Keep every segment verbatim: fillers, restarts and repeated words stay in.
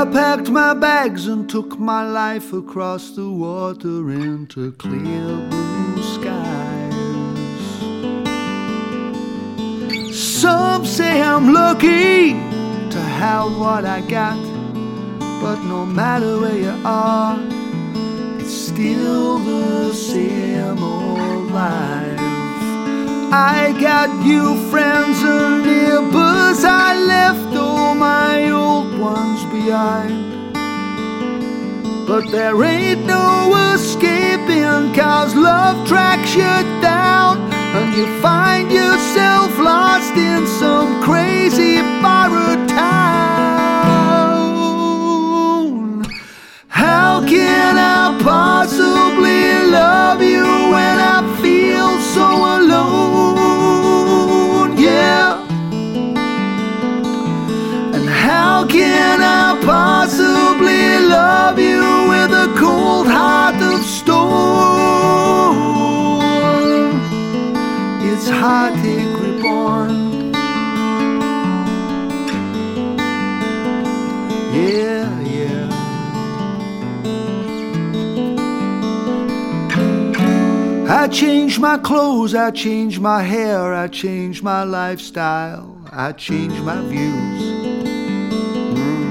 I packed my bags and took my life across the water into clear blue skies. Some say I'm lucky to have what I got, but no matter where you are, it's still the same old life. I got new friends and neighbors, I left all my old ones behind. But there ain't no escaping, 'cause love tracks you down, and you find yourself lost in some crazy borrowed town. How can I possibly love you when I feel so alone? Yeah. And how can I possibly love you with a cold heart of stone? It's heartache reborn. Yeah, yeah. I changed my clothes, I changed my hair, I changed my lifestyle, I changed my views. Mm.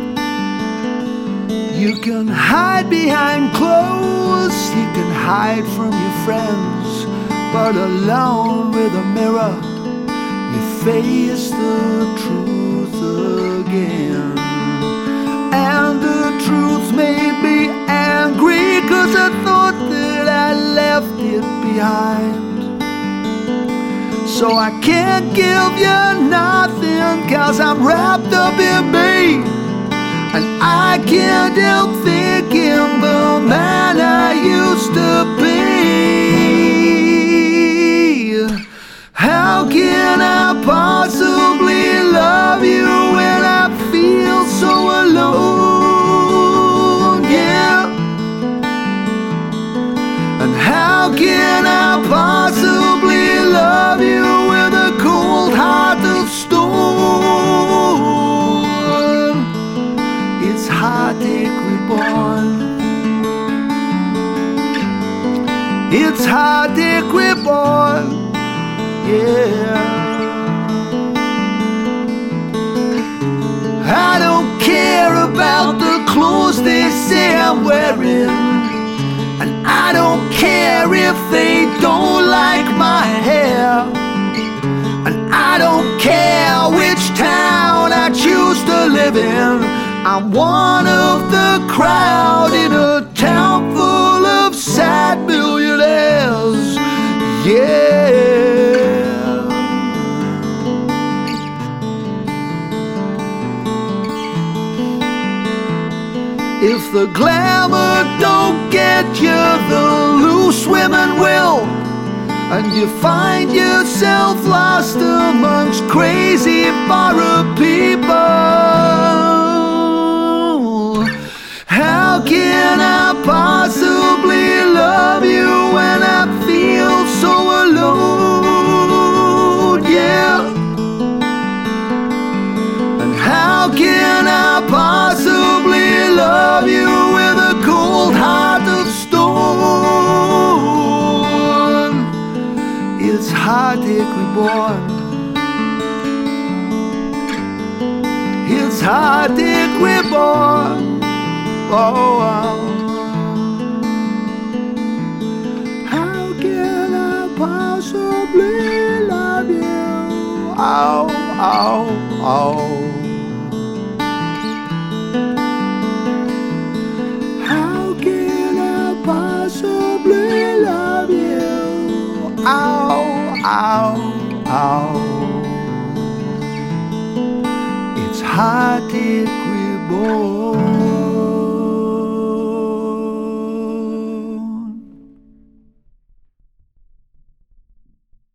You can hide behind clothes, you can hide from your friends, but alone with a mirror, you face the truth again. And the truth made me angry, 'cause I thought that I left it behind. So I can't give you nothing, 'cause I'm wrapped up in me, and I can't help thinking the man I used to be. How can I possibly love you when I feel so alone? Yeah. And how can I possibly love you with a cold heart of stone? It's heartache reborn. It's heartache reborn. Yeah. I don't care about the clothes they say I'm wearing, and I don't care if they don't like my hair, and I don't care which town I choose to live in. I'm one of the crowd in a town full of sad millionaires. Yeah. If the glamour don't get you, the loose women will, and you find yourself lost amongst crazy borrowed people. How can I possibly love you when I feel so alone? Yeah. And how can I possibly love you with a cold heart of stone? It's heartache reborn. It's heartache reborn. Oh, oh. How can I possibly love you? Oh, oh, oh. Possibly love you. Ow, ow, ow. It's heartache reborn.